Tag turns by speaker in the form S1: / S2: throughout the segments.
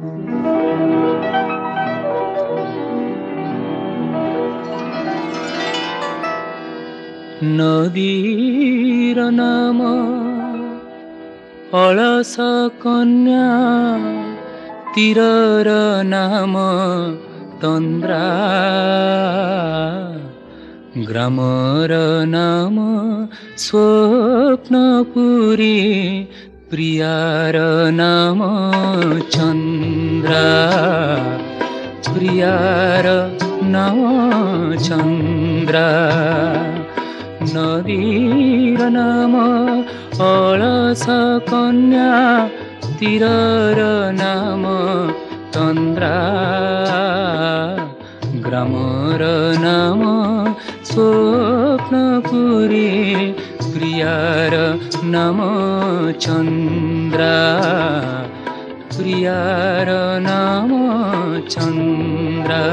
S1: नदीर नाम अलस कन्या, तीरर नाम तन्द्रा, ग्रामर नाम स्वप्नपुरी, प्रियार नाम चन्द्रा, प्रियार नाम चन्द्रा। नदीर नाम अलस कन्या, तीरर नाम तन्द्रा, ग्रामर नाम स्वप्नपुरी, प्रियार नाम चन्द्रा, प्रियार नाम चन्द्रा।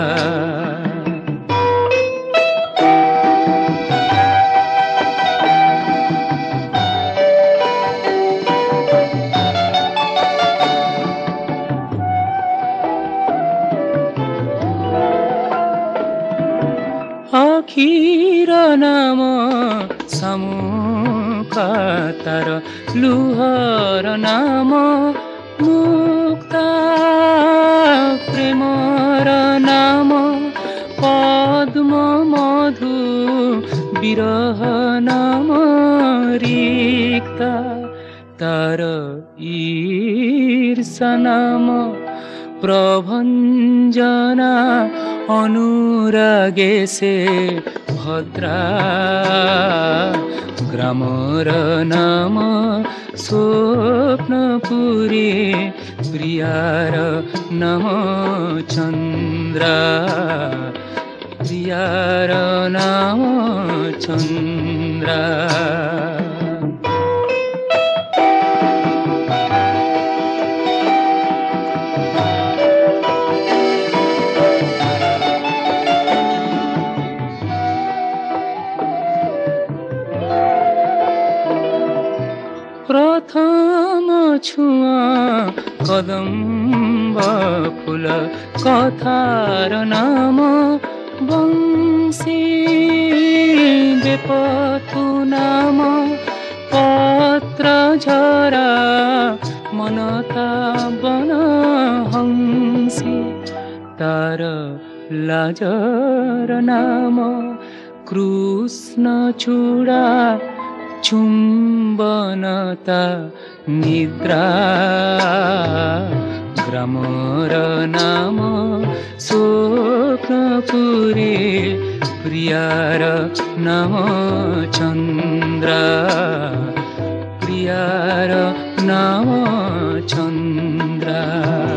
S1: आखिर नाम सामुका तार, लुहर नाम मुक्ता, प्रेमर नाम पद्म मधु, विरह नाम रिक्ता, तार ईर्षा नाम प्रभञ्जना, अनुरागे से भद्रा, ग्रामर नाम स्वप्नपुरी, प्रियार नाम चन्द्रा, प्रियार नाम चन्द्रा। प्रथम छुआ कदम्ब फूल, कथार नाम बंशी, बेपथु नाम पत्र झरा, मनता बन हंसी, तार लाजर नाम कृष्ण चूड़ा, चुम्बनता निद्रा, ग्रामर नाम स्वप्नपुरी, प्रियार नाम चन्द्रा, प्रियार नाम चन्द्रा।